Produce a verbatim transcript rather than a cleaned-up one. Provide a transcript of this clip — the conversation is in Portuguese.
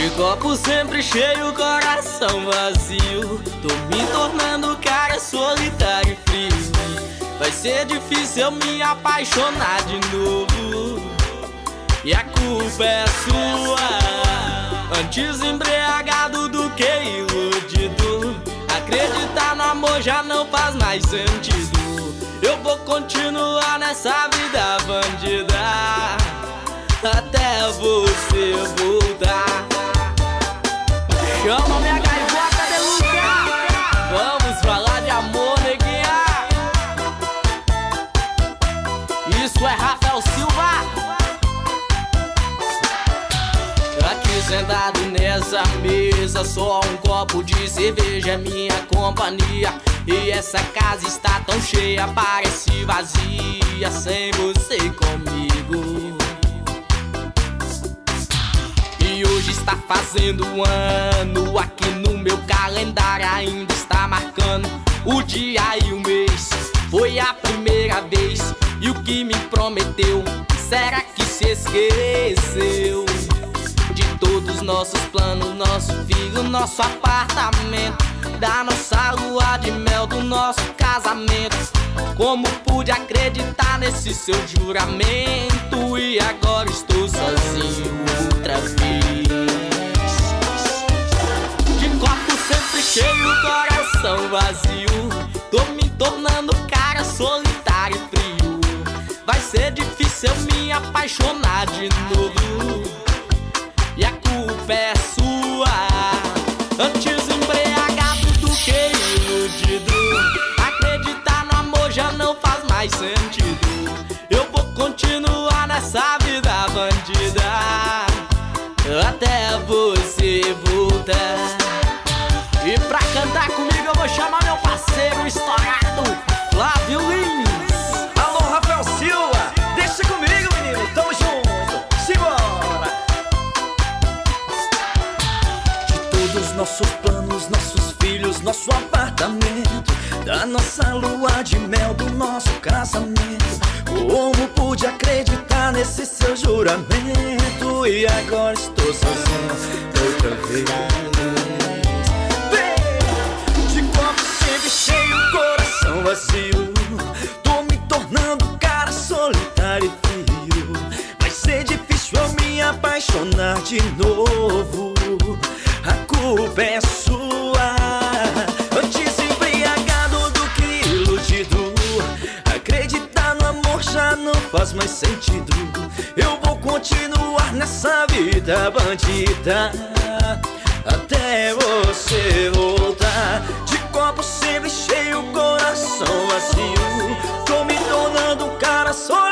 De copo sempre cheio, coração vazio. Tô me tornando cara solitário e frio. Vai ser difícil eu me apaixonar de novo, e a culpa é sua. Antes embriagado do que iludido. Acreditar no amor já não faz mais sentido. Eu vou continuar nessa vida bandida até você voltar. Chama minha gaivota, Deluca. Vamos falar de amor, neguinha. Isso é Rafael Silva. Aqui sentado nessa mesa, só um copo de cerveja é minha companhia. E essa casa está tão cheia, parece vazia sem você comigo. E hoje está fazendo um ano, aqui no meu calendário ainda está marcando o dia e o mês. Foi a primeira vez, e o que me prometeu, será que se esqueceu? De todos os nossos planos, nosso filho, nosso apartamento, da nossa lua de mel, do nosso casamento. Como pude acreditar nesse seu juramento? E agora estou sozinho outra vez. De copo sempre cheio, coração vazio. Tô me tornando cara solitário e frio. Vai ser difícil eu me apaixonar de novo, e a culpa é sua. Antes embriagado do que iludido. Acreditar no amor já não faz mais sentido. Eu vou continuar nessa vida bandida até você voltar. E pra cantar comigo eu vou chamar meu parceiro estourado, Flávio Lins. Alô, Rafael Silva, deixa comigo, menino, tamo junto, simbora. De todos nossos planos, nossos filhos, nosso apartamento, da nossa lua de mel, do nosso casamento. Como pude acreditar nesse seu juramento? E agora estou sozinho outra vez. De copo sempre cheio, coração vazio. Tô me tornando cara solitário e frio. Vai ser difícil eu me apaixonar de novo. A culpa é sua. Antes embriagado do que iludido. Acreditar no amor já não faz mais sentido. Eu vou continuar nessa vida bandida até você voltar. De copo sempre cheio, coração vazio. Tô me tornando um cara solitário.